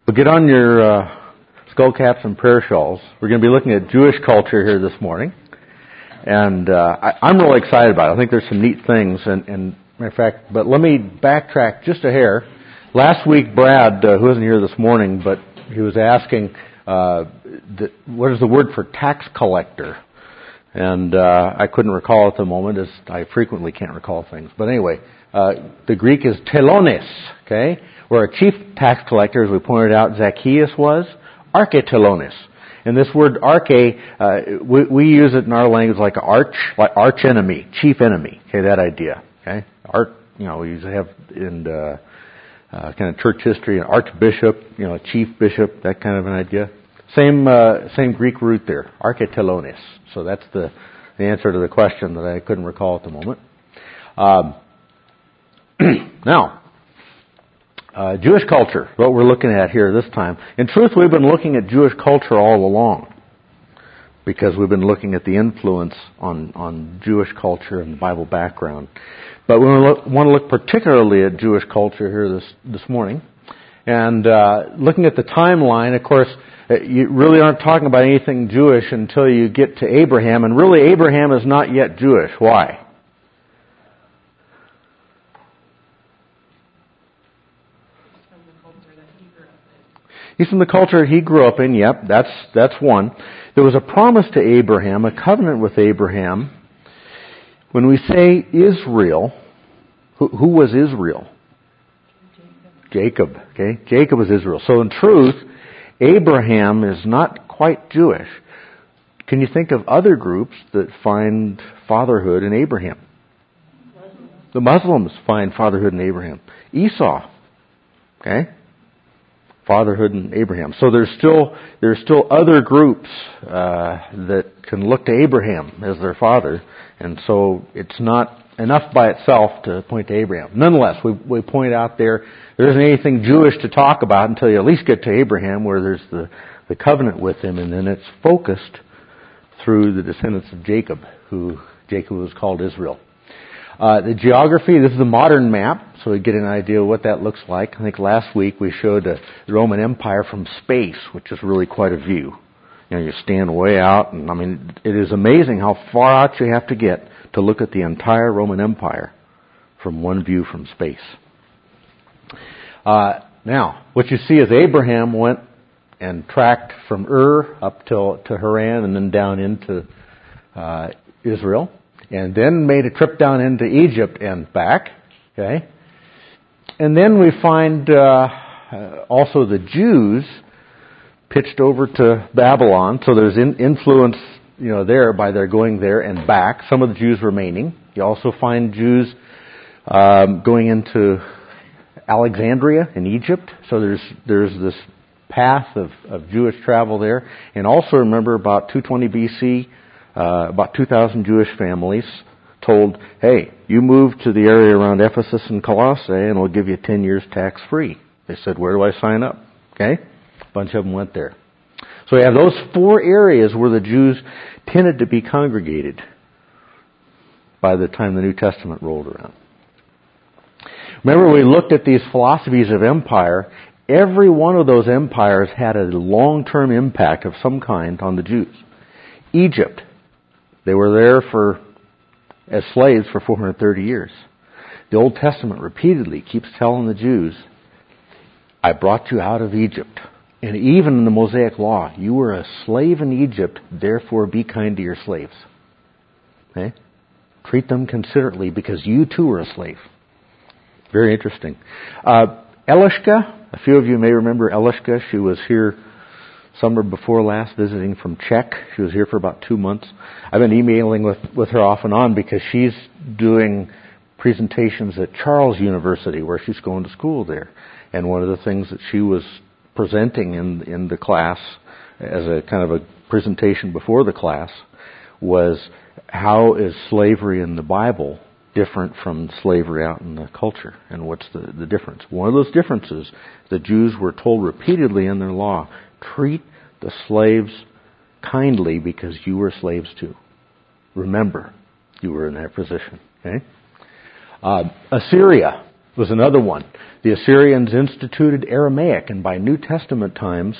Well, get on your skull caps and prayer shawls. We're going to be looking at Jewish culture here this morning. And I'm really excited about it. I think there's some neat things. And matter of fact, but let me backtrack just a hair. Last week, Brad, who isn't here this morning, but he was asking, what is the word for tax collector? And I couldn't recall at the moment, as I frequently can't recall things. But anyway, the Greek is telones, okay? Where a chief tax collector, as we pointed out, Zacchaeus was, archetelones. And this word arche, we use it in our language like arch enemy, chief enemy. Okay, that idea. Okay, we usually have in kind of church history an archbishop, chief bishop, that kind of an idea. Same Greek root there, archetelones. So that's the answer to the question that I couldn't recall at the moment. Now, Jewish culture, what we're looking at here this time. In truth, we've been looking at Jewish culture all along because we've been looking at the influence on Jewish culture and the Bible background. But we want to look particularly at Jewish culture here this morning. And looking at the timeline, of course, you really aren't talking about anything Jewish until you get to Abraham. And really, Abraham is not yet Jewish. Why? He's from the culture he grew up in. Yep, that's one. There was a promise to Abraham, a covenant with Abraham. When we say Israel, who was Israel? Jacob. Okay, Jacob was Israel. So in truth, Abraham is not quite Jewish. Can you think of other groups that find fatherhood in Abraham? The Muslims find fatherhood in Abraham. Esau. Okay. Fatherhood in Abraham. So there's still other groups that can look to Abraham as their father, and so it's not enough by itself to point to Abraham. Nonetheless, we point out there isn't anything Jewish to talk about until you at least get to Abraham, where there's the covenant with him, and then it's focused through the descendants of Jacob, who Jacob was called Israel. The geography, this is a modern map, so we get an idea of what that looks like. I think last week we showed the Roman Empire from space, which is really quite a view. You stand way out, and I mean, it is amazing how far out you have to get to look at the entire Roman Empire from one view from space. Now, what you see is Abraham went and tracked from Ur up to Haran and then down into Israel. And then made a trip down into Egypt and back, okay? And then we find also the Jews pitched over to Babylon, so there's influence, there by their going there and back. Some of the Jews remaining. You also find Jews going into Alexandria in Egypt, so there's this path of Jewish travel there. And also remember about 220 BC. About 2,000 Jewish families told, hey, you move to the area around Ephesus and Colossae and we'll give you 10 years tax-free. They said, where do I sign up? Okay? A bunch of them went there. So we have those four areas where the Jews tended to be congregated by the time the New Testament rolled around. Remember, we looked at these philosophies of empire. Every one of those empires had a long-term impact of some kind on the Jews. Egypt. They were there as slaves for 430 years. The Old Testament repeatedly keeps telling the Jews, I brought you out of Egypt. And even in the Mosaic Law, you were a slave in Egypt, therefore be kind to your slaves. Okay? Treat them considerately because you too were a slave. Very interesting. Elishka, a few of you may remember Elishka. She was here summer before last, visiting from Czech. She was here for about 2 months. I've been emailing with her off and on because she's doing presentations at Charles University, where she's going to school there. And one of the things that she was presenting in the class as a kind of a presentation before the class was how is slavery in the Bible different from slavery out in the culture, and what's the difference. One of those differences, the Jews were told repeatedly in their law, treat the slaves kindly because you were slaves too. Remember, you were in that position. Okay? Assyria. was another one. The Assyrians instituted Aramaic, and by New Testament times,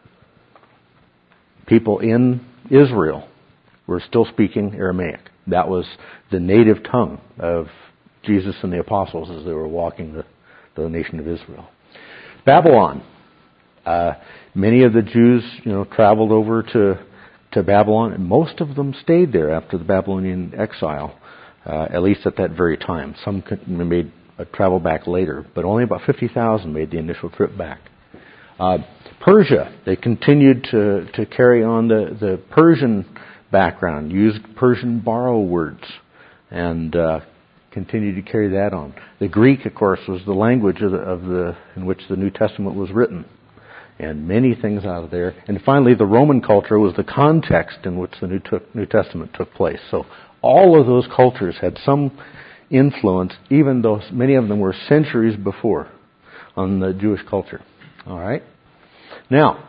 people in Israel were still speaking Aramaic. That was the native tongue of Jesus and the apostles as they were walking the nation of Israel. Babylon. Many of the Jews, traveled over to Babylon, and most of them stayed there after the Babylonian exile, at least at that very time. Some made a travel back later, but only about 50,000 made the initial trip back. Persia, they continued to carry on the Persian background, used Persian borrow words, and continued to carry that on. The Greek, of course, was the language in which the New Testament was written, and many things out of there. And finally, the Roman culture was the context in which the New Testament took place. So all of those cultures had some influence, even though many of them were centuries before, on the Jewish culture. All right? Now,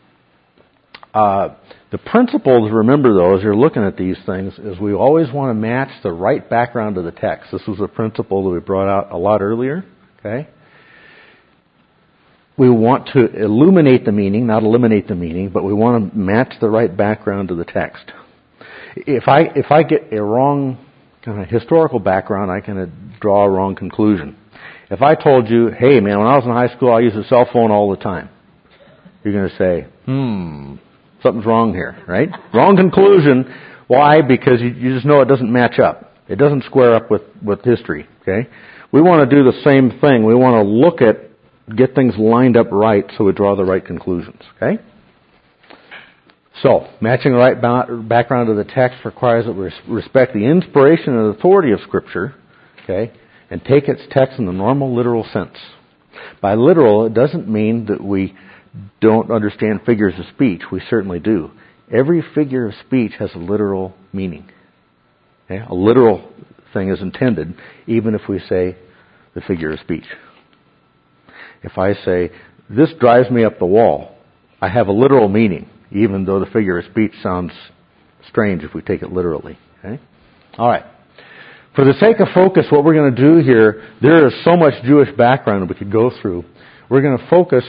the principle to remember, though, as you're looking at these things, is we always want to match the right background to the text. This was a principle that we brought out a lot earlier. Okay? We want to illuminate the meaning, not eliminate the meaning, but we want to match the right background to the text. If I get a wrong kind of historical background, I can draw a wrong conclusion. If I told you, hey man, when I was in high school, I used a cell phone all the time, you're going to say, something's wrong here, right? Wrong conclusion. Why? Because you just know it doesn't match up. It doesn't square up with history, okay? We want to do the same thing. We want to get things lined up right so we draw the right conclusions, okay? So, matching the right background to the text requires that we respect the inspiration and authority of Scripture, okay, and take its text in the normal literal sense. By literal, it doesn't mean that we don't understand figures of speech. We certainly do. Every figure of speech has a literal meaning. Okay? A literal thing is intended, even if we say the figure of speech. If I say, this drives me up the wall, I have a literal meaning, even though the figure of speech sounds strange if we take it literally. Okay? All right. For the sake of focus, what we're going to do here, there is so much Jewish background we could go through. We're going to focus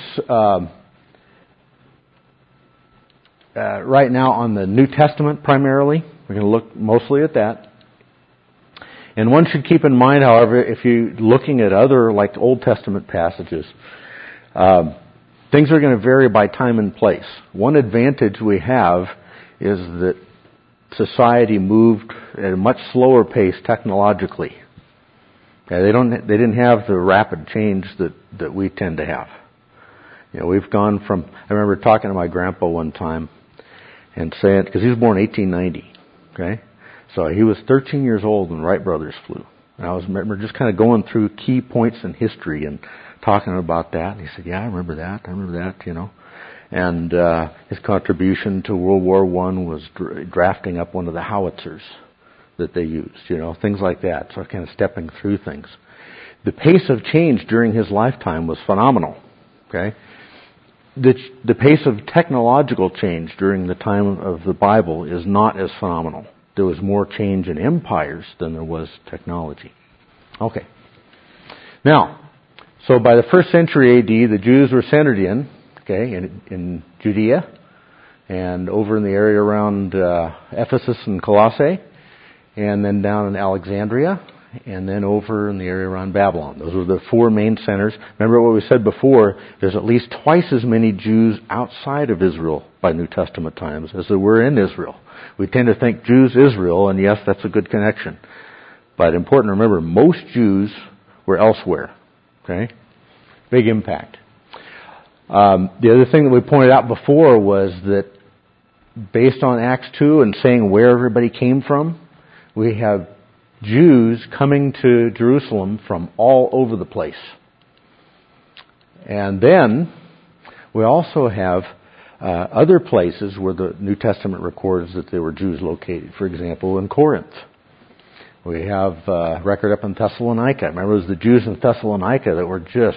right now on the New Testament primarily. We're going to look mostly at that. And one should keep in mind, however, if you're looking at other, like Old Testament passages, things are going to vary by time and place. One advantage we have is that society moved at a much slower pace technologically. They didn't have the rapid change that we tend to have. We've gone from, I remember talking to my grandpa one time and saying, because he was born in 1890, okay? So he was 13 years old when Wright brothers flew. And I remember just kind of going through key points in history and talking about that. And he said, yeah, I remember that, And his contribution to World War I was drafting up one of the howitzers that they used, things like that. So kind of stepping through things. The pace of change during his lifetime was phenomenal, okay? The pace of technological change during the time of the Bible is not as phenomenal. There was more change in empires than there was technology. Okay. Now, so by the 1st century A.D., the Jews were centered in Judea and over in the area around Ephesus and Colossae, and then down in Alexandria, and then over in the area around Babylon. Those were the 4 main centers. Remember what we said before, there's at least twice as many Jews outside of Israel by New Testament times as there were in Israel. We tend to think Jews, Israel, and yes, that's a good connection. But important to remember, most Jews were elsewhere. Okay? Big impact. The other thing that we pointed out before was that based on Acts 2 and saying where everybody came from, we have Jews coming to Jerusalem from all over the place. And then we also have other places where the New Testament records that there were Jews located. For example, in Corinth. We have record up in Thessalonica. Remember, it was the Jews in Thessalonica that were just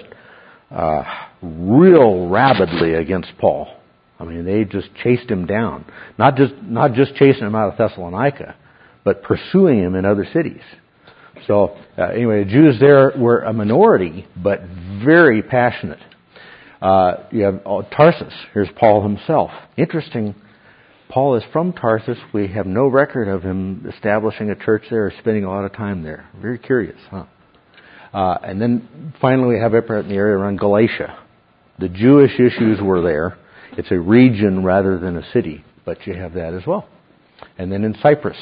real rabidly against Paul. I mean, they just chased him down. Not just chasing him out of Thessalonica, but pursuing him in other cities. So anyway, the Jews there were a minority, but very passionate. You have Tarsus. Here's Paul himself. Interesting. Paul is from Tarsus. We have no record of him establishing a church there or spending a lot of time there. Very curious, huh? And then finally we have up in the area around Galatia. The Jewish issues were there. It's a region rather than a city, but you have that as well. And then in Cyprus.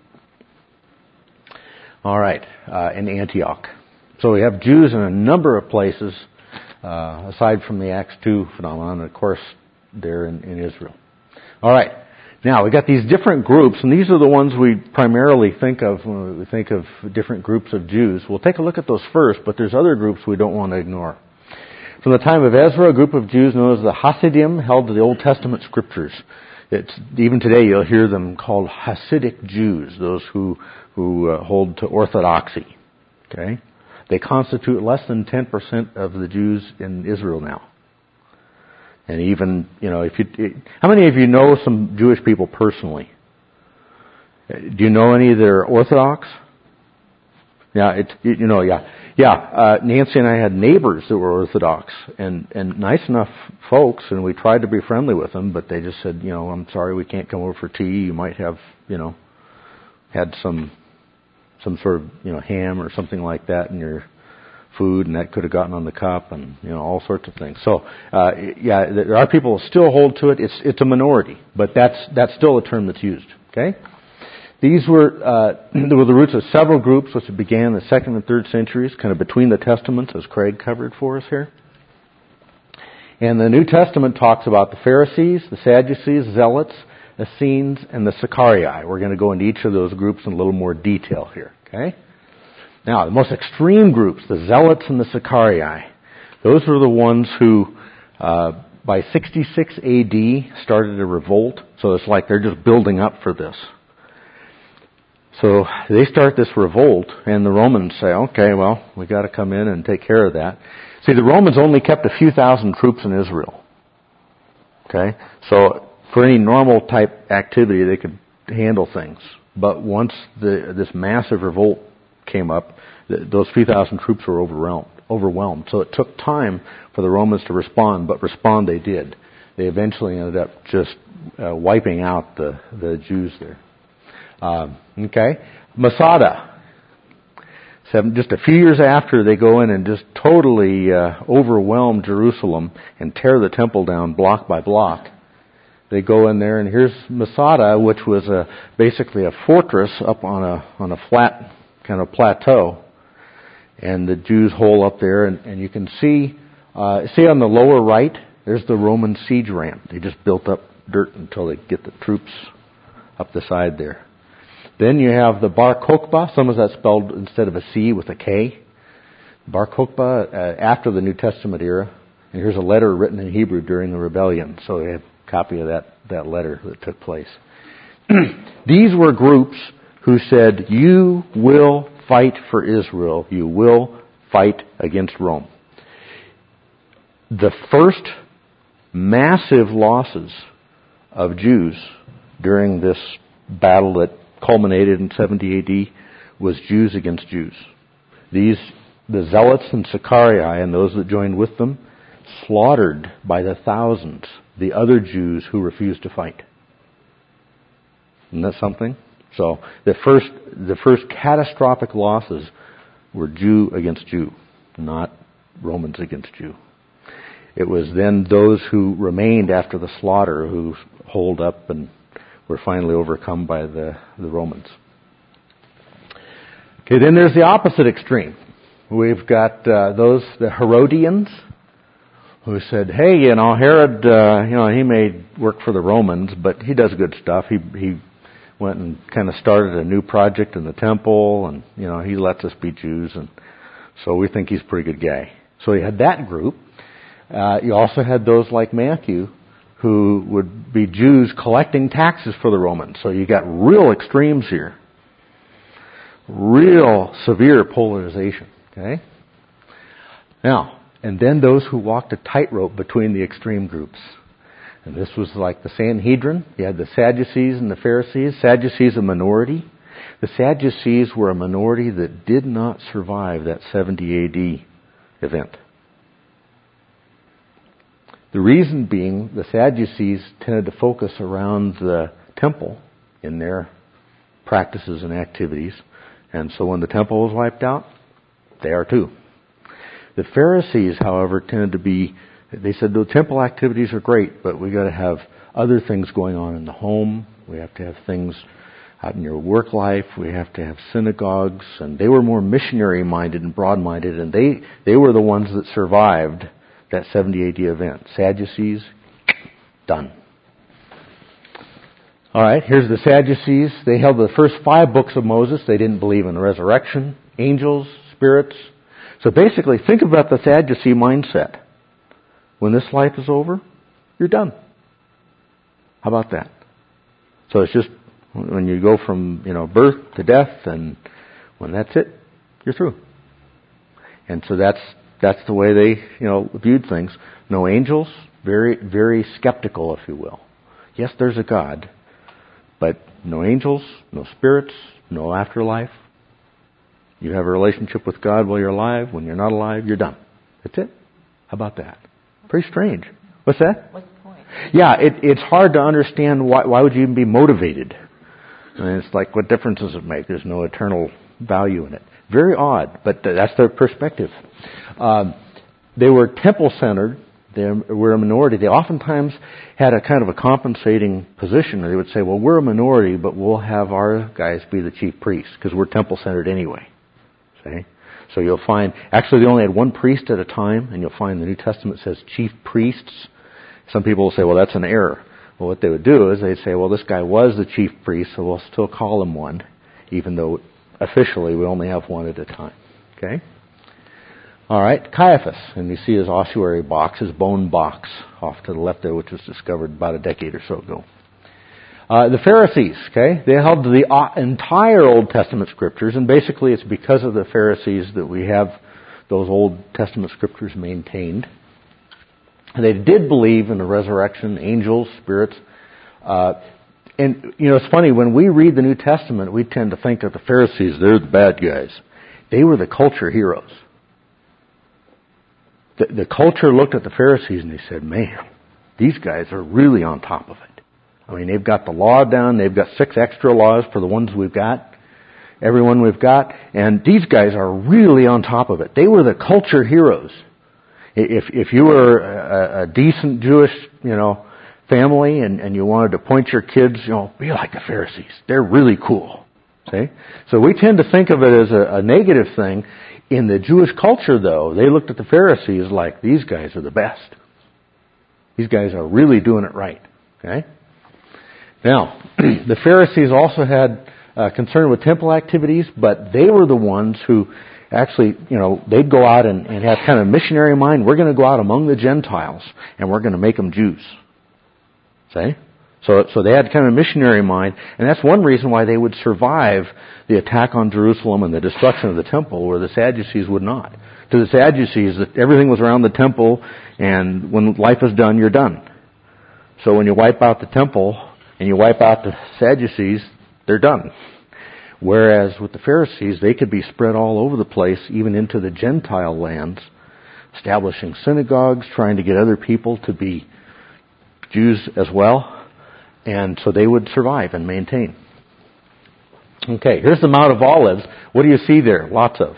All right, in Antioch. So we have Jews in a number of places, aside from the Acts 2 phenomenon, and of course, they're in Israel. All right. Now, we got these different groups, and these are the ones we primarily think of when we think of different groups of Jews. We'll take a look at those first, but there's other groups we don't want to ignore. From the time of Ezra, a group of Jews known as the Hasidim held to the Old Testament scriptures. Even today you'll hear them called Hasidic Jews, those who hold to orthodoxy. Okay? They constitute less than 10% of the Jews in Israel now. And even, how many of you know some Jewish people personally? Do you know any that are Orthodox? Yeah, Nancy and I had neighbors that were Orthodox and nice enough folks, and we tried to be friendly with them, but they just said, I'm sorry, we can't come over for tea. You might have, had some sort of, ham or something like that in your food, and that could have gotten on the cup, and all sorts of things. So there are people who still hold to it. It's a minority, but that's still a term that's used. Okay, these were the roots of several groups which began in the 2nd and 3rd centuries, kind of between the Testaments, as Craig covered for us here. And the New Testament talks about the Pharisees, the Sadducees, Zealots, Essenes, and the Sicarii. We're going to go into each of those groups in a little more detail here. Okay. Now, the most extreme groups, the Zealots and the Sicarii, those were the ones who, by 66 A.D., started a revolt. So it's like they're just building up for this. So they start this revolt, and the Romans say, okay, well, we got to come in and take care of that. See, the Romans only kept a few thousand troops in Israel. Okay? So for any normal type activity, they could handle things. But once this massive revolt came up, those few thousand troops were overwhelmed. So it took time for the Romans to respond, but respond they did. They eventually ended up just wiping out the Jews there. Okay, Masada. Just a few years after, they go in and just totally overwhelm Jerusalem and tear the temple down block by block. They go in there, and here's Masada, which was basically a fortress up on a flat kind of plateau, and the Jews hole up there, and you can see on the lower right, there's the Roman siege ramp. They just built up dirt until they get the troops up the side there. Then you have the Bar Kokhba. Some of that spelled instead of a C with a K. Bar Kokhba after the New Testament era. And here's a letter written in Hebrew during the rebellion. So they have a copy of that letter that took place. These were groups who said, you will fight for Israel. You will fight against Rome. The first massive losses of Jews during this battle that culminated in 70 A.D. was Jews against Jews. The Zealots and Sicarii and those that joined with them slaughtered by the thousands the other Jews who refused to fight. Isn't that something? So the first catastrophic losses were Jew against Jew, not Romans against Jew. It was then those who remained after the slaughter who holed up and were finally overcome by the Romans. Okay, then there's the opposite extreme. We've got the Herodians who said, hey, Herod, he may work for the Romans, but he does good stuff. He went and kind of started a new project in the temple, and, he lets us be Jews, and so we think he's a pretty good guy. So you had that group. You also had those like Matthew, who would be Jews collecting taxes for the Romans. So you got real extremes here. Real severe polarization. Okay? Now, and then those who walked a tightrope between the extreme groups. And this was like the Sanhedrin. You had the Sadducees and the Pharisees. Sadducees a minority. The Sadducees were a minority that did not survive that 70 AD event. The reason being, the Sadducees tended to focus around the temple in their practices and activities. And so when the temple was wiped out, they are too. The Pharisees, however, tended to be, they said the temple activities are great, but we got to have other things going on in the home. We have to have things out in your work life. We have to have synagogues. And they were more missionary-minded and broad-minded, and they were the ones that survived that 70 AD event. Sadducees, done. All right, here's the Sadducees. They held the first 5 books of Moses. They didn't believe in the resurrection, angels, spirits. So basically, think about the Sadducee mindset. When this life is over, you're done. How about that? So it's just when you go from, birth to death, and when that's it, you're through. And so that's the way they, viewed things. No angels, very, very skeptical, if you will. Yes, there's a God, but no angels, no spirits, no afterlife. You have a relationship with God while you're alive. When you're not alive, you're done. That's it. How about that? Pretty strange. What's that? What's the point? Yeah, it's hard to understand why would you even be motivated. And it's like, what difference does it make? There's no eternal value in it. Very odd, but that's their perspective. They were temple-centered. They were a minority. They oftentimes had a kind of a compensating position. They would say, well, we're a minority, but we'll have our guys be the chief priests because we're temple-centered anyway. See? So you'll find, actually they only had one priest at a time, and you'll find the New Testament says chief priests. Some people will say, well, that's an error. Well, what they would do is they'd say, well, this guy was the chief priest, so we'll still call him one, even though officially we only have one at a time. Okay? All right, Caiaphas, and you see his ossuary box, his bone box off to the left there, which was discovered about a decade or so ago. The Pharisees, okay, they held the entire Old Testament scriptures, and basically it's because of the Pharisees that we have those Old Testament scriptures maintained. They did believe in the resurrection, angels, spirits. And, it's funny, when we read the New Testament, we tend to think of the Pharisees, they're the bad guys. They were the culture heroes. The culture looked at the Pharisees and they said, man, these guys are really on top of it. I mean, they've got the law down. They've got 6 extra laws for the ones we've got, everyone we've got. And these guys are really on top of it. They were the culture heroes. If you were a decent Jewish, family and you wanted to point your kids, be like the Pharisees. They're really cool. See? So we tend to think of it as a negative thing. In the Jewish culture, though, they looked at the Pharisees like, these guys are the best. These guys are really doing it right. Okay? Now, the Pharisees also had concern with temple activities, but they were the ones who actually, they'd go out and have kind of missionary mind. We're going to go out among the Gentiles, and we're going to make them Jews. See? So they had kind of a missionary mind, and that's one reason why they would survive the attack on Jerusalem and the destruction of the temple, where the Sadducees would not. To the Sadducees, everything was around the temple, and when life is done, you're done. So when you wipe out the temple and you wipe out the Sadducees, they're done. Whereas with the Pharisees, they could be spread all over the place, even into the Gentile lands, establishing synagogues, trying to get other people to be Jews as well. And so they would survive and maintain. Okay, here's the Mount of Olives. What do you see there? Lots of.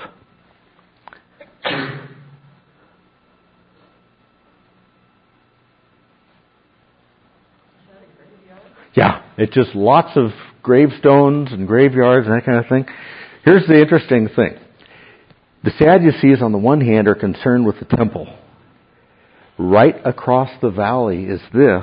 Yeah, it's just lots of gravestones and graveyards and that kind of thing. Here's the interesting thing. The Sadducees, on the one hand, are concerned with the temple. Right across the valley is this.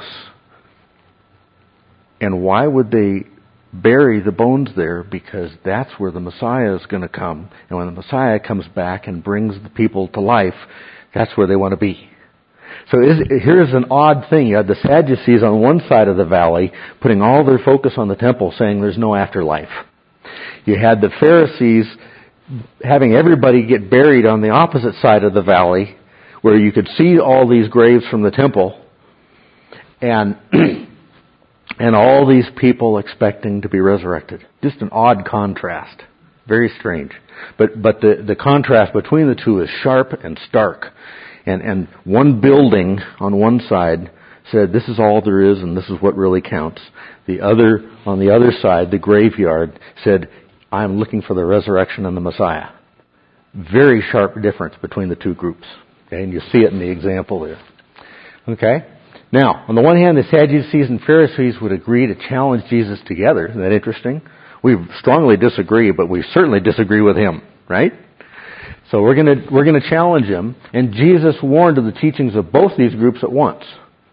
And why would they bury the bones there? Because that's where the Messiah is going to come. And when the Messiah comes back and brings the people to life, that's where they want to be. So here's an odd thing. You had the Sadducees on one side of the valley putting all their focus on the temple, saying there's no afterlife. You had the Pharisees having everybody get buried on the opposite side of the valley, where you could see all these graves from the temple. And and all these people expecting to be resurrected. Just an odd contrast. Very strange. But the contrast between the two is sharp and stark. And one building on one side said, this is all there is and this is what really counts. The other, on the other side, the graveyard, said, I'm looking for the resurrection and the Messiah. Very sharp difference between the two groups. Okay, and you see it in the example there. Okay? Now, on the one hand, the Sadducees and Pharisees would agree to challenge Jesus together. Isn't that interesting? We strongly disagree, but we certainly disagree with him, right? So we're going to challenge him, and Jesus warned of the teachings of both these groups at once.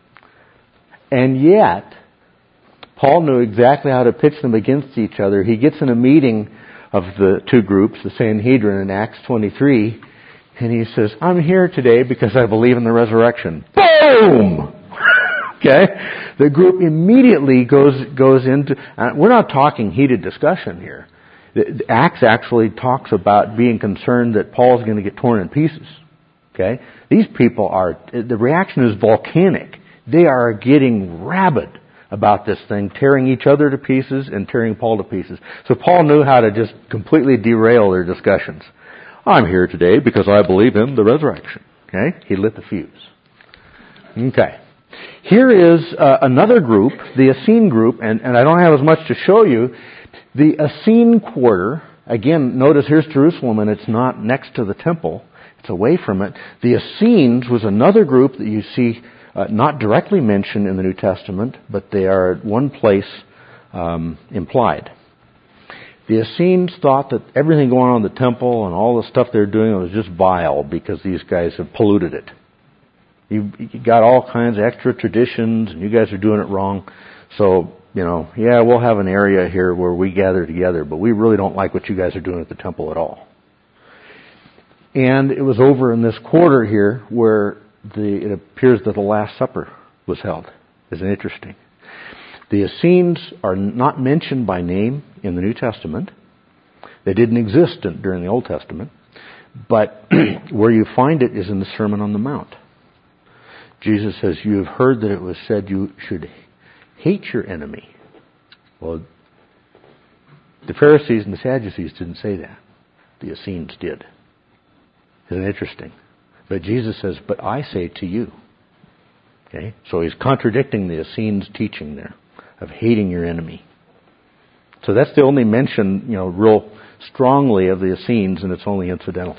And yet, Paul knew exactly how to pitch them against each other. He gets in a meeting of the two groups, the Sanhedrin in Acts 23, and he says, I'm here today because I believe in the resurrection. Boom! Okay? The group immediately goes into, we're not talking heated discussion here. Acts actually talks about being concerned that Paul's going to get torn in pieces. Okay? These people the reaction is volcanic. They are getting rabid about this thing, tearing each other to pieces and tearing Paul to pieces. So Paul knew how to just completely derail their discussions. I'm here today because I believe in the resurrection. Okay? He lit the fuse. Okay. Here is another group, the Essene group, and I don't have as much to show you. The Essene quarter, again, notice here's Jerusalem and it's not next to the temple. It's away from it. The Essenes was another group that you see not directly mentioned in the New Testament, but they are at one place implied. The Essenes thought that everything going on in the temple and all the stuff they're doing was just vile because these guys have polluted it. You got all kinds of extra traditions and you guys are doing it wrong. So, yeah, we'll have an area here where we gather together, but we really don't like what you guys are doing at the temple at all. And it was over in this quarter here where it appears that the Last Supper was held. Isn't it interesting? The Essenes are not mentioned by name in the New Testament. They didn't exist during the Old Testament. But where you find it is in the Sermon on the Mount. Jesus says, you have heard that it was said you should hate your enemy. Well, the Pharisees and the Sadducees didn't say that. The Essenes did. Isn't it interesting? But Jesus says, but I say to you. Okay? So he's contradicting the Essenes' teaching there of hating your enemy. So that's the only mention, real strongly of the Essenes, and it's only incidental.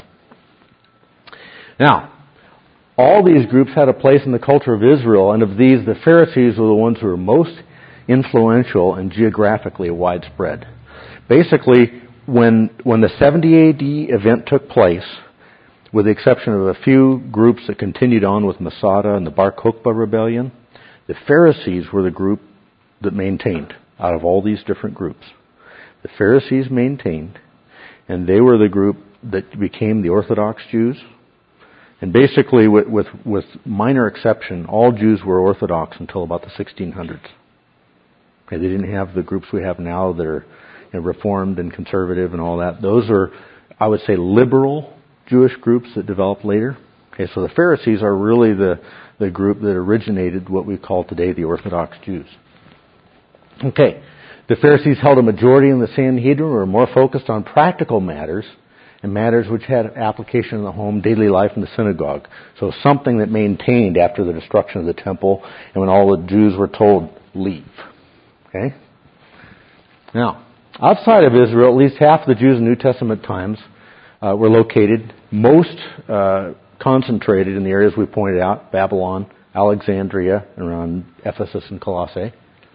Now, all these groups had a place in the culture of Israel, and of these, the Pharisees were the ones who were most influential and geographically widespread. Basically, when the 70 AD event took place, with the exception of a few groups that continued on with Masada and the Bar Kokhba rebellion, the Pharisees were the group that maintained out of all these different groups. The Pharisees maintained, and they were the group that became the Orthodox Jews. And basically, with minor exception, all Jews were Orthodox until about the 1600s. Okay, they didn't have the groups we have now that are Reformed and conservative and all that. Those are, I would say, liberal Jewish groups that developed later. Okay, so the Pharisees are really the group that originated what we call today the Orthodox Jews. Okay, the Pharisees held a majority in the Sanhedrin, were more focused on practical matters and matters which had application in the home, daily life, in the synagogue. So something that maintained after the destruction of the temple and when all the Jews were told, leave. Okay? Now, outside of Israel, at least half the Jews in New Testament times were located, most concentrated in the areas we pointed out, Babylon, Alexandria, around Ephesus and Colossae.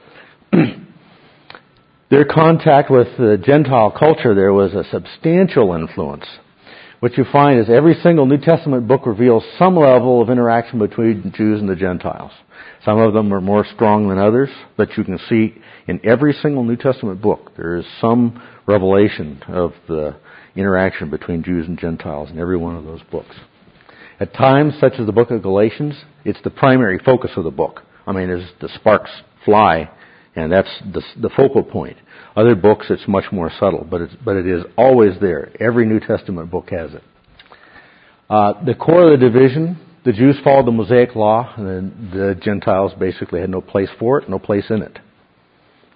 Their contact with the Gentile culture there was a substantial influence. What you find is every single New Testament book reveals some level of interaction between the Jews and the Gentiles. Some of them are more strong than others, but you can see in every single New Testament book there is some revelation of the interaction between Jews and Gentiles in every one of those books. At times, such as the book of Galatians, it's the primary focus of the book. I mean, as the sparks fly, and that's the focal point. Other books, it's much more subtle, but it is always there. Every New Testament book has it. The core of the division, the Jews followed the Mosaic law, and the Gentiles basically had no place for it, no place in it.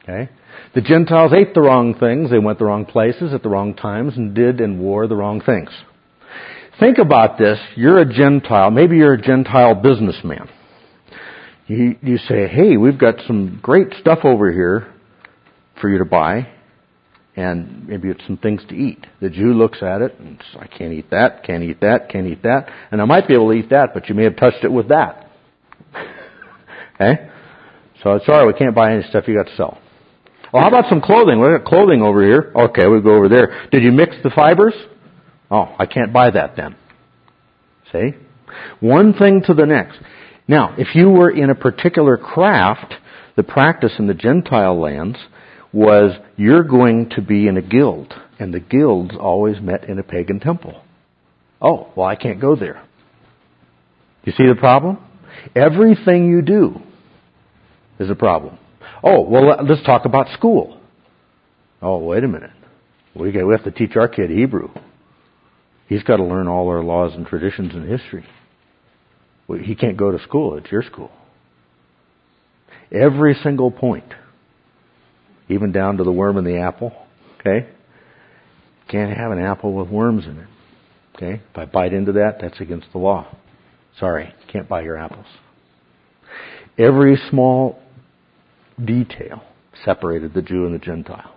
Okay? The Gentiles ate the wrong things. They went the wrong places at the wrong times and did and wore the wrong things. Think about this. You're a Gentile. Maybe you're a Gentile businessman. You say, hey, we've got some great stuff over here for you to buy, and maybe it's some things to eat. The Jew looks at it and says, I can't eat that, can't eat that, can't eat that. And I might be able to eat that, but you may have touched it with that. Okay? So sorry, we can't buy any stuff you got to sell. Well, how about some clothing? We got clothing over here. Okay, we go over there. Did you mix the fibers? Oh, I can't buy that then. See? One thing to the next. Now, if you were in a particular craft, the practice in the Gentile lands was you're going to be in a guild, and the guilds always met in a pagan temple. Oh, well, I can't go there. You see the problem? Everything you do is a problem. Oh, well, let's talk about school. Oh, wait a minute. We have to teach our kid Hebrew. He's got to learn all our laws and traditions and history. He can't go to school. It's your school. Every single point, even down to the worm in the apple, okay? Can't have an apple with worms in it, okay? If I bite into that, that's against the law. Sorry, can't buy your apples. Every small detail separated the Jew and the Gentile.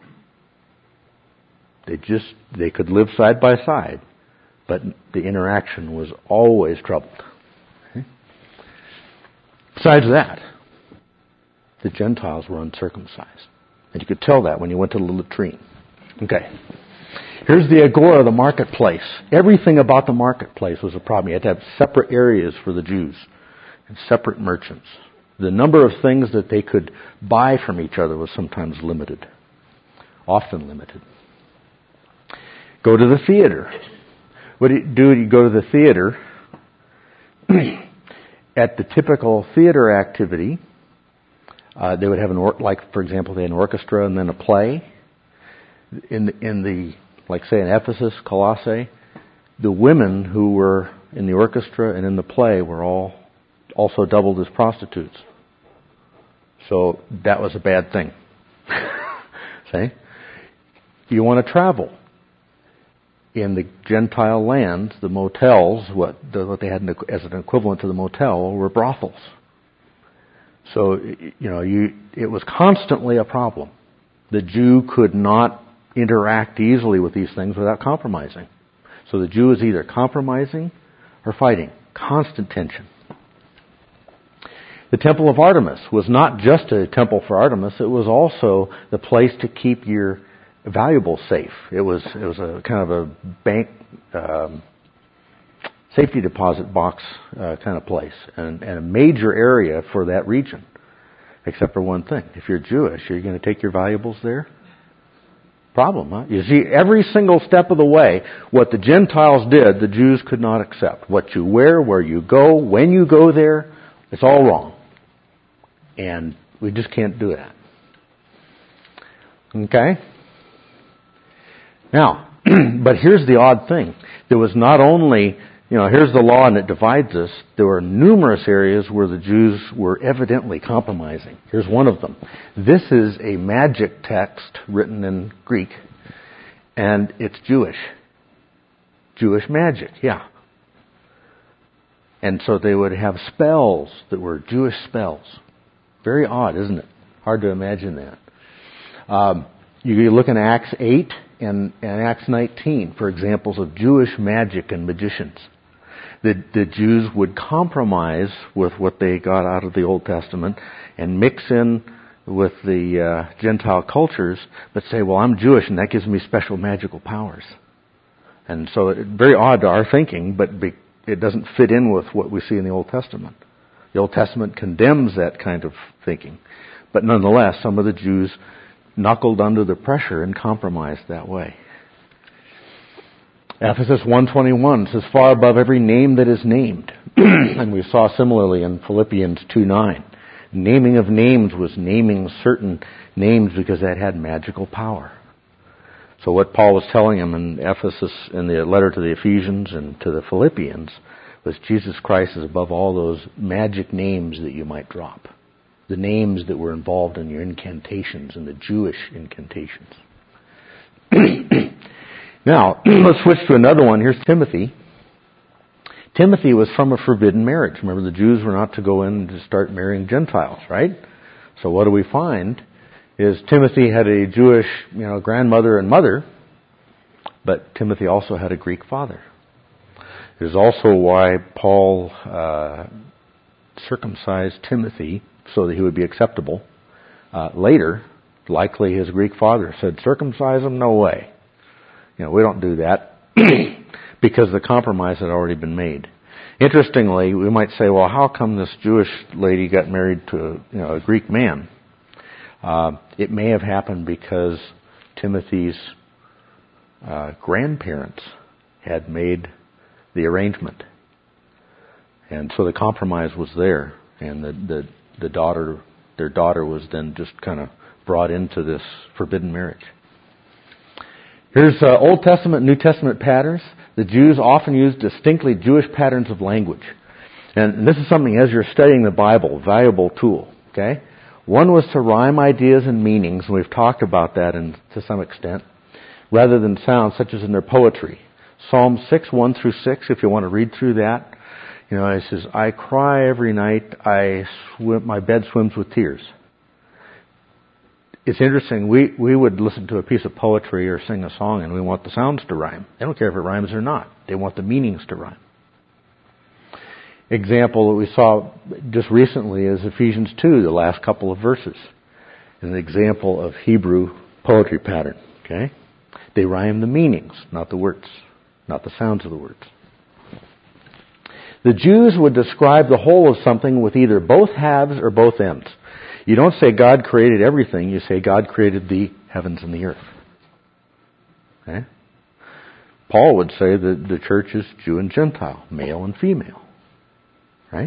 They could live side by side, but the interaction was always troubled. Okay? Besides that, the Gentiles were uncircumcised. And you could tell that when you went to the latrine. Okay. Here's the agora, the marketplace. Everything about the marketplace was a problem. You had to have separate areas for the Jews and separate merchants. The number of things that they could buy from each other was sometimes limited, often limited. Go to the theater. What do you do? You go to the theater. At the typical theater activity, they would have for example, they had an orchestra and then a play. In the like say in Ephesus, Colossae, the women who were in the orchestra and in the play were all also doubled as prostitutes. So that was a bad thing. See? You want to travel. In the Gentile lands, the motels, what they had as an equivalent to the motel, were brothels. So, it was constantly a problem. The Jew could not interact easily with these things without compromising. So the Jew is either compromising or fighting. Constant tension. The temple of Artemis was not just a temple for Artemis, it was also the place to keep your valuables safe. It was a kind of a bank safety deposit box kind of place, and a major area for that region, except for one thing. If you're Jewish, are you going to take your valuables there? Problem, huh? You see, every single step of the way, what the Gentiles did, the Jews could not accept. What you wear, where you go, when you go there, it's all wrong. And we just can't do that. Okay? Now, but here's the odd thing. There was not only, here's the law and it divides us. There were numerous areas where the Jews were evidently compromising. Here's one of them. This is a magic text written in Greek, and it's Jewish. Jewish magic, yeah. And so they would have spells that were Jewish spells. Very odd, isn't it? Hard to imagine that. You look in Acts 8 and Acts 19 for examples of Jewish magic and magicians. The Jews would compromise with what they got out of the Old Testament and mix in with the Gentile cultures, but say, well, I'm Jewish and that gives me special magical powers. And so it's very odd to our thinking, but it doesn't fit in with what we see in the Old Testament. The Old Testament condemns that kind of thinking. But nonetheless, some of the Jews knuckled under the pressure and compromised that way. Ephesus 1:21 says, far above every name that is named. And we saw similarly in Philippians 2:9. Naming of names was naming certain names because that had magical power. So what Paul was telling them in Ephesus, in the letter to the Ephesians and to the Philippians, was Jesus Christ is above all those magic names that you might drop. the names that were involved in your incantations and the Jewish incantations. Now, let's switch to another one. Here's Timothy. Timothy was from a forbidden marriage. Remember, the Jews were not to go in to start marrying Gentiles, right? So what do we find is Timothy had a Jewish, grandmother and mother, but Timothy also had a Greek father. It is also why Paul circumcised Timothy so that he would be acceptable. Later, likely his Greek father said, circumcise him? No way. We don't do that because the compromise had already been made. Interestingly, we might say, well, how come this Jewish lady got married to a Greek man? It may have happened because Timothy's grandparents had made the arrangement. And so the compromise was there. And their daughter was then just kind of brought into this forbidden marriage. Here's Old Testament, New Testament patterns. The Jews often used distinctly Jewish patterns of language. And this is something, as you're studying the Bible, a valuable tool. Okay? One was to rhyme ideas and meanings, and we've talked about that to some extent, rather than sounds, such as in their poetry. Psalm 6, 1 through 6, if you want to read through that. It says, I cry every night, my bed swims with tears. It's interesting, we would listen to a piece of poetry or sing a song and we want the sounds to rhyme. They don't care if it rhymes or not. They want the meanings to rhyme. Example that we saw just recently is Ephesians 2, the last couple of verses. An example of Hebrew poetry pattern. Okay? They rhyme the meanings, not the words, not the sounds of the words. The Jews would describe the whole of something with either both halves or both ends. You don't say God created everything, you say God created the heavens and the earth. Okay? Paul would say that the church is Jew and Gentile, male and female. Right?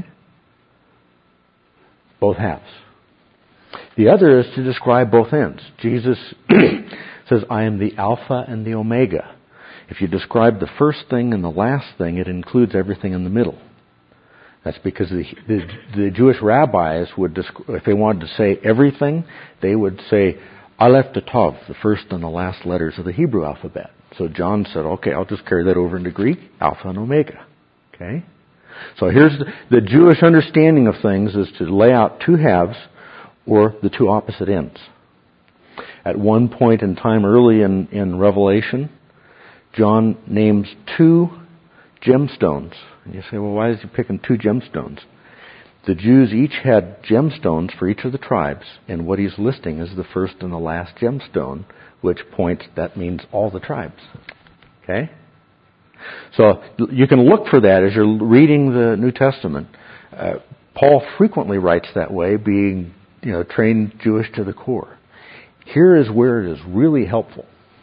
Both halves. The other is to describe both ends. Jesus says, I am the Alpha and the Omega. If you describe the first thing and the last thing, it includes everything in the middle. That's because the Jewish rabbis would, if they wanted to say everything, they would say Aleph to Tav, the first and the last letters of the Hebrew alphabet. So John said, okay, I'll just carry that over into Greek, Alpha and Omega. Okay? So here's the Jewish understanding of things is to lay out two halves or the two opposite ends. At one point in time early in Revelation, John names two gemstones. And you say, well, why is he picking two gemstones? The Jews each had gemstones for each of the tribes, and what he's listing is the first and the last gemstone, which points, that means all the tribes. Okay? So you can look for that as you're reading the New Testament. Paul frequently writes that way, being trained Jewish to the core. Here is where it is really helpful.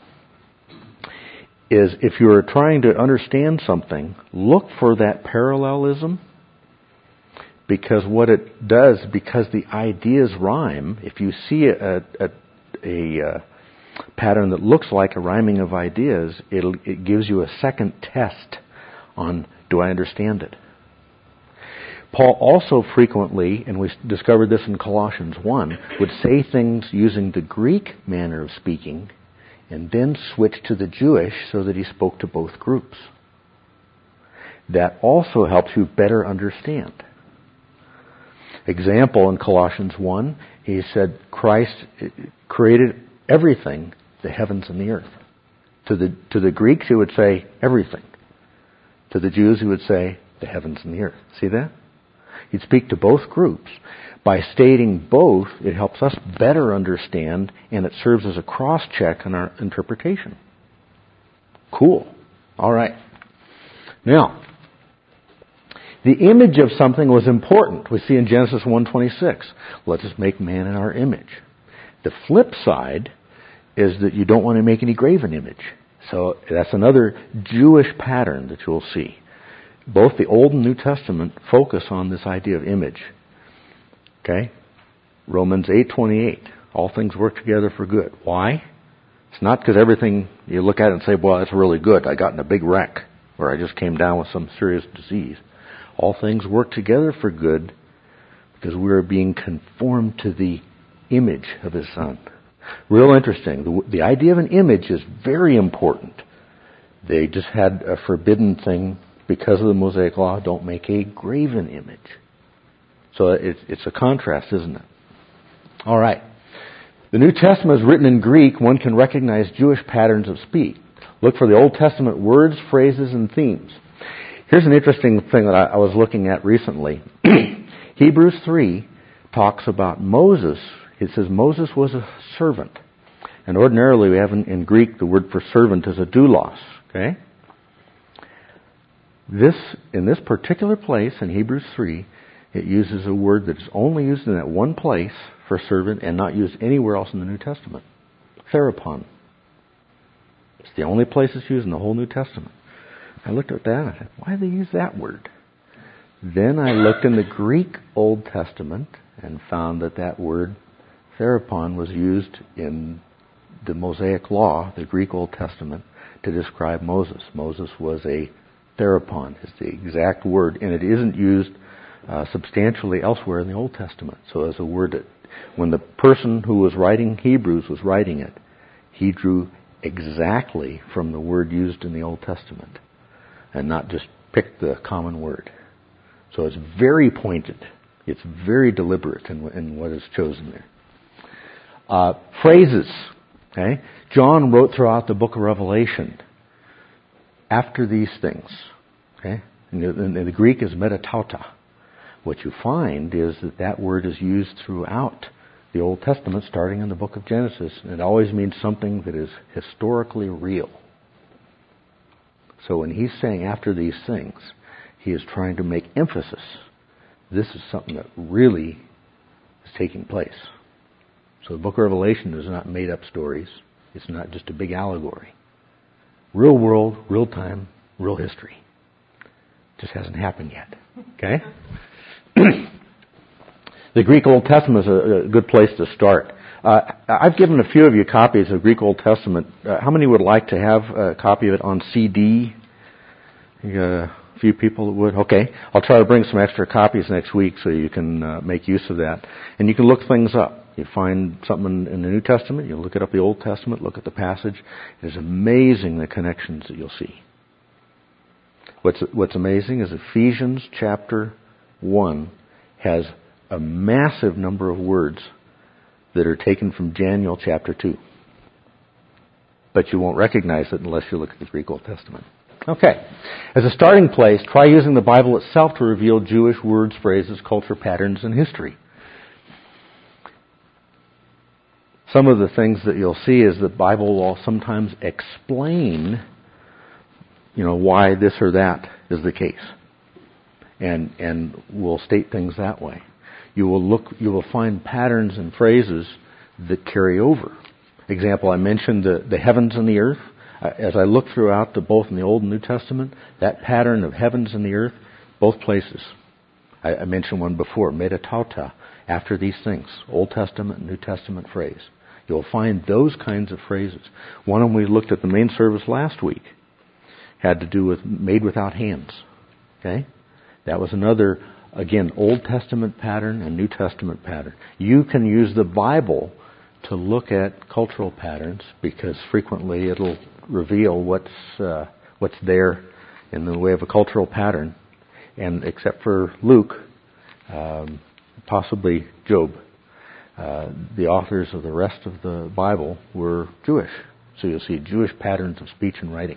Is if you are trying to understand something, look for that parallelism, because what it does, because the ideas rhyme, if you see a pattern that looks like a rhyming of ideas, it gives you a second test on, do I understand it? Paul also frequently, and we discovered this in Colossians 1, would say things using the Greek manner of speaking and then switch to the Jewish so that he spoke to both groups. That also helps you better understand. Example in Colossians 1, he said Christ created everything, the heavens and the earth. To the Greeks he would say everything. To the Jews he would say the heavens and the earth. See that? He'd speak to both groups. By stating both, it helps us better understand, and it serves as a cross-check in our interpretation. Cool. All right. Now, the image of something was important. We see in Genesis 1:26, let us make man in our image. The flip side is that you don't want to make any graven image. So that's another Jewish pattern that you'll see. Both the Old and New Testament focus on this idea of image. Okay? Romans 8:28. All things work together for good. Why? It's not because everything, you look at it and say, well, that's really good. I got in a big wreck, or I just came down with some serious disease. All things work together for good because we are being conformed to the image of His Son. Real interesting. The idea of an image is very important. They just had a forbidden thing because of the Mosaic Law. Don't make a graven image. So it's a contrast, isn't it? All right. The New Testament is written in Greek. One can recognize Jewish patterns of speech. Look for the Old Testament words, phrases, and themes. Here's an interesting thing that I was looking at recently. Hebrews 3 talks about Moses. It says Moses was a servant. And ordinarily we have in Greek the word for servant is a doulos. Okay? In this particular place in Hebrews 3, it uses a word that is only used in that one place for servant and not used anywhere else in the New Testament. Therapon. It's the only place it's used in the whole New Testament. I looked at that and I said, why do they use that word? Then I looked in the Greek Old Testament and found that word therapon was used in the Mosaic Law, the Greek Old Testament, to describe Moses. Moses was a therapon, is the exact word, and it isn't used substantially elsewhere in the Old Testament. So as a word that when the person who was writing Hebrews was writing it, he drew exactly from the word used in the Old Testament and not just picked the common word. So it's very pointed. It's very deliberate in what is chosen there. Phrases. Okay? John wrote throughout the book of Revelation after these things. Okay? And the Greek is metatauta. What you find is that word is used throughout the Old Testament, starting in the book of Genesis. And it always means something that is historically real. So when he's saying after these things, he is trying to make emphasis. This is something that really is taking place. So the book of Revelation is not made up stories. It's not just a big allegory. Real world, real time, real history. Just hasn't happened yet. Okay? The Greek Old Testament is a good place to start. I've given a few of you copies of Greek Old Testament. How many would like to have a copy of it on CD? You got a few people that would? Okay. I'll try to bring some extra copies next week so you can make use of that. And you can look things up. You find something in the New Testament, you look it up the Old Testament, look at the passage. It's amazing the connections that you'll see. What's amazing is Ephesians chapter 1 has a massive number of words that are taken from Daniel chapter 2. But you won't recognize it unless you look at the Greek Old Testament. Okay. As a starting place, try using the Bible itself to reveal Jewish words, phrases, culture, patterns, and history. Some of the things that you'll see is the Bible will sometimes explain, why this or that is the case. And will state things that way. You will find patterns and phrases that carry over. Example, I mentioned the heavens and the earth. As I look throughout both in the Old and New Testament, that pattern of heavens and the earth, both places. I mentioned one before, metatauta, after these things, Old Testament and New Testament phrase. You'll find those kinds of phrases. One of them we looked at the main service last week had to do with made without hands. Okay? That was another, again, Old Testament pattern and New Testament pattern. You can use the Bible to look at cultural patterns because frequently it'll reveal what's there in the way of a cultural pattern. And except for Luke, possibly Job, the authors of the rest of the Bible were Jewish. So you'll see Jewish patterns of speech and writing.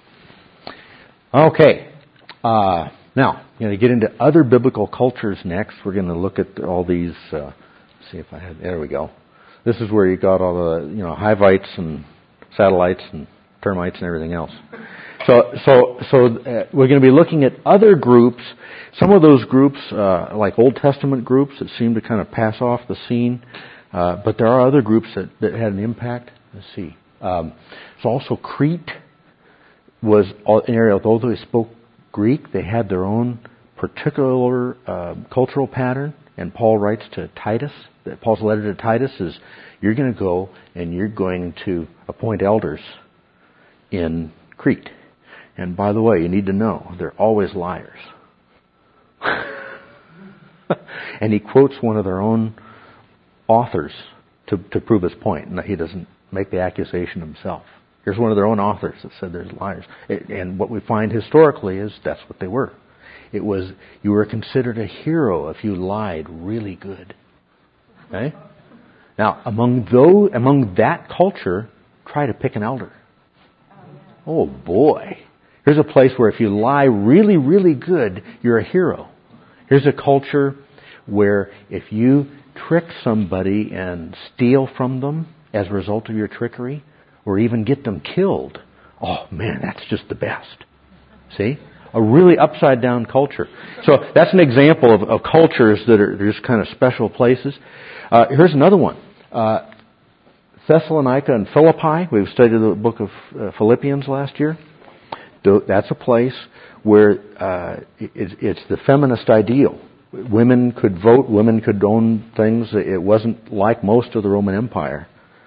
Okay. Now, to get into other biblical cultures next, we're going to look at all these. See if I had. There we go. This is where you got all the Hivites and satellites and termites and everything else. So we're going to be looking at other groups. Some of those groups, like Old Testament groups, that seem to kind of pass off the scene. But there are other groups that had an impact. Let's see. So also Crete was an area, although they spoke Greek, they had their own particular cultural pattern. And Paul writes to Titus, Paul's letter to Titus is, you're going to go and you're going to appoint elders in Crete. And by the way, you need to know, they're always liars. And he quotes one of their own authors to prove his point. And he doesn't make the accusation himself. Here's one of their own authors that said there's liars. And what we find historically is that's what they were. It was, you were considered a hero if you lied really good. Okay? Now, among that culture, try to pick an elder. Oh boy. Here's a place where if you lie really, really good, you're a hero. Here's a culture where if you trick somebody and steal from them as a result of your trickery, or even get them killed, oh man, that's just the best. See? A really upside down culture. So that's an example of cultures that are just kind of special places. Here's another one. Thessalonica and Philippi. We've studied the book of Philippians last year. That's a place where it's the feminist ideal. Women could vote, women could own things. It wasn't like most of the Roman Empire.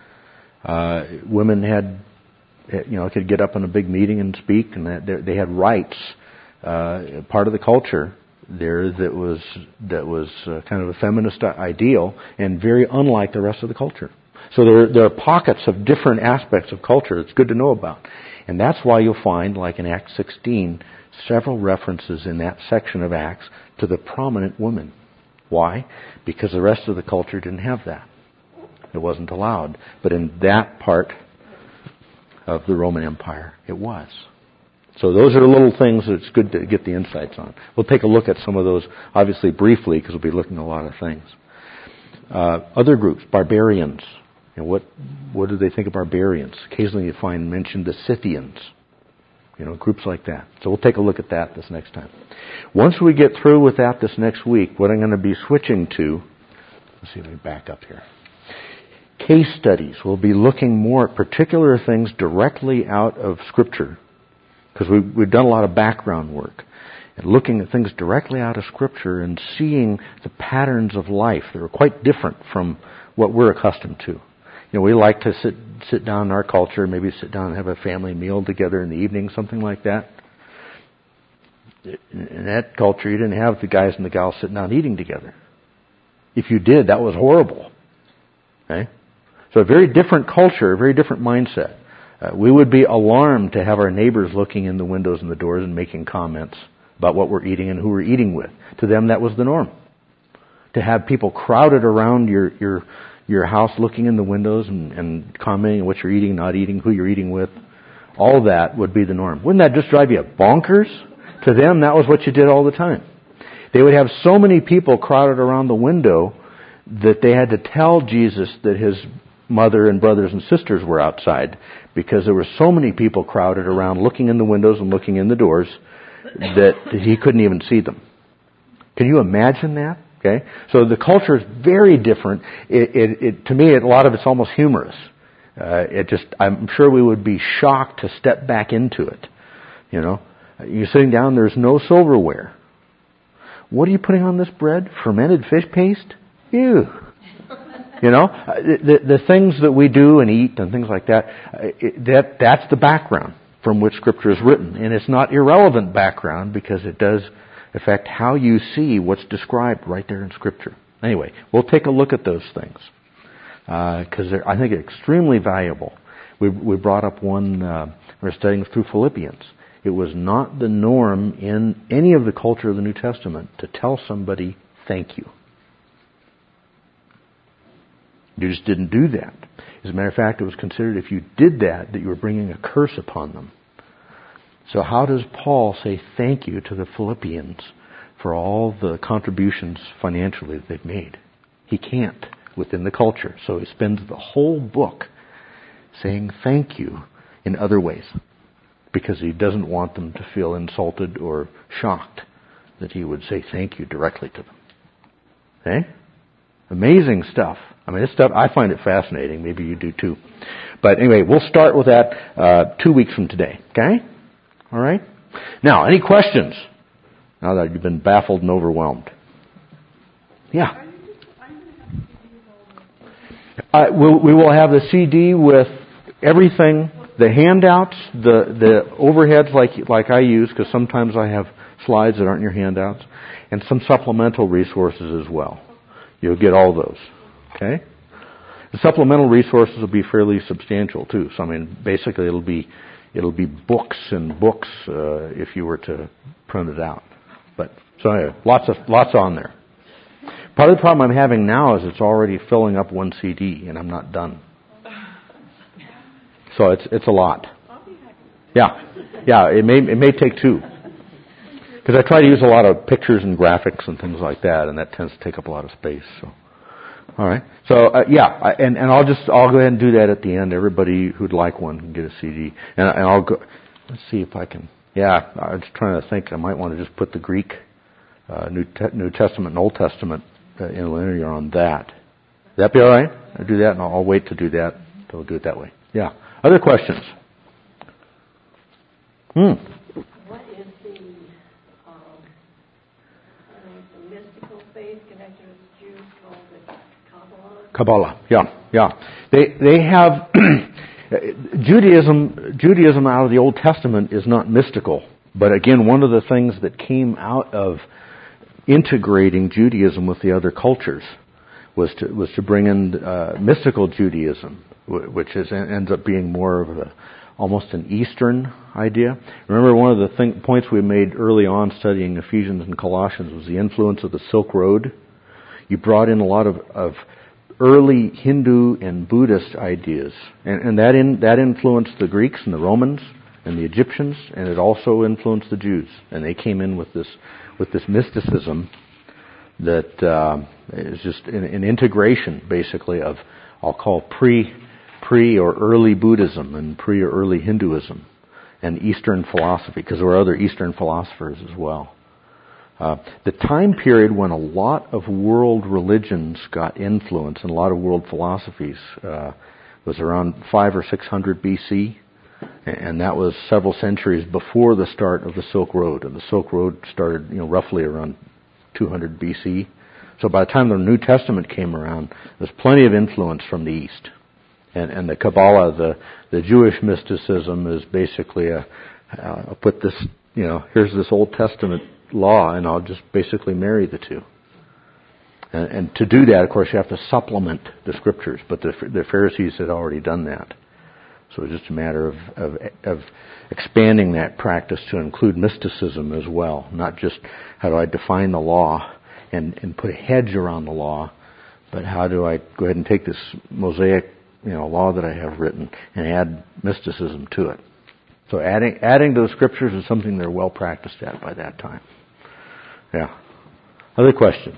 Women had, could get up in a big meeting and speak, and they had rights. Part of the culture there that was kind of a feminist ideal, and very unlike the rest of the culture. So there are pockets of different aspects of culture it's good to know about. And that's why you'll find, like in Acts 16, several references in that section of Acts to the prominent women. Why? Because the rest of the culture didn't have that. It wasn't allowed. But in that part of the Roman Empire, it was. So those are little things that it's good to get the insights on. We'll take a look at some of those, obviously briefly, because we'll be looking at a lot of things. Other groups, barbarians. And what do they think of barbarians? Occasionally you find mentioned the Scythians. Groups like that. So we'll take a look at that this next time. Once we get through with that this next week, what I'm going to be switching to, let's see, let me back up here. Case studies. We'll be looking more at particular things directly out of Scripture. Because we've done a lot of background work. And looking at things directly out of Scripture and seeing the patterns of life that are quite different from what we're accustomed to. We like to sit down in our culture, maybe sit down and have a family meal together in the evening, something like that. In that culture, you didn't have the guys and the gals sitting down eating together. If you did, that was horrible. Okay? So a very different culture, a very different mindset. We would be alarmed to have our neighbors looking in the windows and the doors and making comments about what we're eating and who we're eating with. To them, that was the norm. To have people crowded around your house looking in the windows and commenting what you're eating, not eating, who you're eating with, all that would be the norm. Wouldn't that just drive you bonkers? To them, that was what you did all the time. They would have so many people crowded around the window that they had to tell Jesus that his mother and brothers and sisters were outside, because there were so many people crowded around looking in the windows and looking in the doors that he couldn't even see them. Can you imagine that? Okay, so the culture is very different. To me, a lot of it's almost humorous. I'm sure we would be shocked to step back into it. You're sitting down, there's no silverware. What are you putting on this bread? Fermented fish paste? Ew. The things that we do and eat and things like that, that's the background from which Scripture is written. And it's not irrelevant background, because it does affect how you see what's described right there in Scripture. Anyway, we'll take a look at those things, because I think they're extremely valuable. We brought up one, we're studying through Philippians. It was not the norm in any of the culture of the New Testament to tell somebody thank you. You just didn't do that. As a matter of fact, it was considered, if you did that you were bringing a curse upon them. So how does Paul say thank you to the Philippians for all the contributions financially that they've made? He can't within the culture. So he spends the whole book saying thank you in other ways, because he doesn't want them to feel insulted or shocked that he would say thank you directly to them. Okay? Amazing stuff. This stuff, I find it fascinating. Maybe you do too. But anyway, we'll start with that 2 weeks from today. Okay? All right? Now, any questions? Now that you've been baffled and overwhelmed. Yeah. We will have the CD with everything, the handouts, the overheads like I use, because sometimes I have slides that aren't in your handouts, and some supplemental resources as well. You'll get all those. Okay? The supplemental resources will be fairly substantial too. So I mean, basically it'll be books and books if you were to print it out. But so anyway, lots on there. Part of the problem I'm having now is it's already filling up one CD and I'm not done. So it's a lot. Yeah, it may take two. Because I try to use a lot of pictures and graphics and things like that, and that tends to take up a lot of space. So, all right. So and I'll go ahead and do that at the end. Everybody who'd like one can get a CD, and I'll go. Let's see if I can. Yeah, I was trying to think. I might want to just put the Greek, New Testament and Old Testament in linear on that. Would that be all right? I'll do that, and I'll wait to do that. We'll do it that way. Yeah. Other questions? What is the mystical faith connected with Jews called the Kabbalah? Kabbalah, They have Judaism out of the Old Testament is not mystical, but again, one of the things that came out of integrating Judaism with the other cultures was to bring in mystical Judaism, which ends up being more of almost an Eastern idea. Remember, one of the points we made early on studying Ephesians and Colossians was the influence of the Silk Road. You brought in a lot of early Hindu and Buddhist ideas, and that influenced the Greeks and the Romans and the Egyptians, and it also influenced the Jews. And they came in with this mysticism that is just an integration, basically, of, I'll call pre or early Buddhism and pre or early Hinduism and Eastern philosophy, because there were other Eastern philosophers as well. The time period when a lot of world religions got influence and a lot of world philosophies was around 500 or 600 BC, and that was several centuries before the start of the Silk Road. And the Silk Road started, roughly around 200 BC. So by the time the New Testament came around, there's plenty of influence from the East. And the Kabbalah, the Jewish mysticism, is basically I'll put this, here's this Old Testament law, and I'll just basically marry the two. And to do that, of course, you have to supplement the Scriptures, but the Pharisees had already done that. So it's just a matter of expanding that practice to include mysticism as well, not just how do I define the law and put a hedge around the law, but how do I go ahead and take this Mosaic law that I have written and add mysticism to it. So adding to the Scriptures is something they're well practiced at by that time. Yeah. Other questions?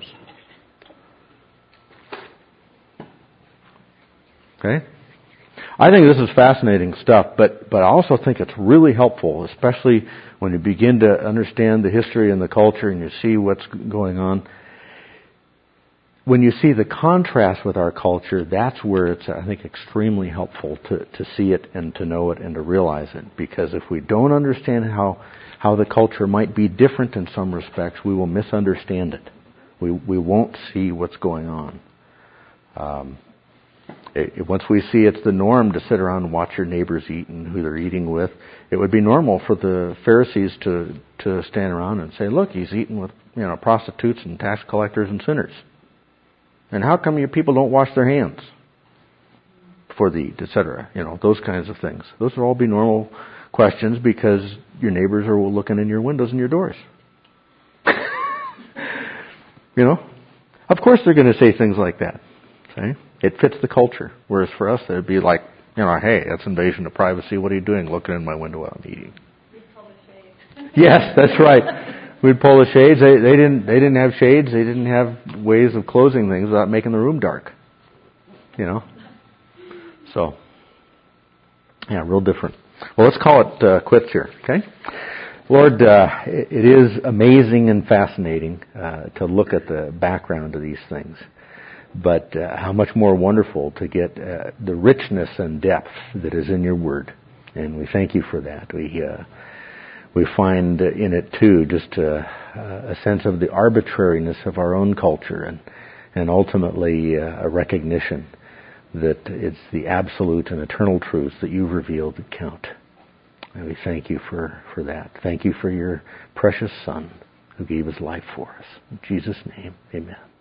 Okay. I think this is fascinating stuff, but I also think it's really helpful, especially when you begin to understand the history and the culture and you see what's going on. When you see the contrast with our culture, that's where it's, I think, extremely helpful to see it and to know it and to realize it. Because if we don't understand how the culture might be different in some respects, we will misunderstand it. We won't see what's going on. Once we see it's the norm to sit around and watch your neighbors eat and who they're eating with, it would be normal for the Pharisees to stand around and say, look, he's eating with prostitutes and tax collectors and sinners. And how come you people don't wash their hands before they eat, etc.? Those kinds of things. Those will all be normal questions because your neighbors are looking in your windows and your doors. Of course they're going to say things like that. Okay? It fits the culture. Whereas for us, it'd be like, hey, that's invasion of privacy. What are you doing looking in my window while I'm eating? We'd pull the shades. Yes, that's right. We'd pull the shades. They didn't have shades. They didn't have ways of closing things without making the room dark. So, yeah, real different. Well, let's call it quits here, okay? Lord, it is amazing and fascinating to look at the background of these things. But how much more wonderful to get the richness and depth that is in your Word. And we thank you for that. We find in it, too, just a sense of the arbitrariness of our own culture and ultimately a recognition that it's the absolute and eternal truths that you've revealed that count. And we thank you for that. Thank you for your precious Son who gave his life for us. In Jesus' name, amen.